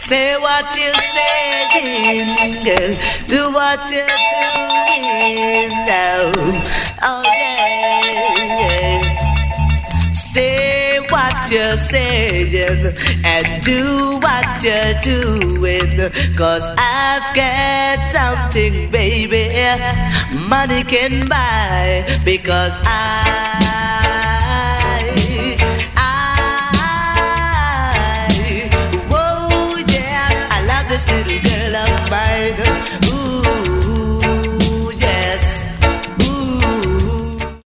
Say what you're saying, girl. Do what you're doing now. Oh yeah. Say what you're saying and do what you're doing. 'Cause I've got something, baby, money can buy. Because I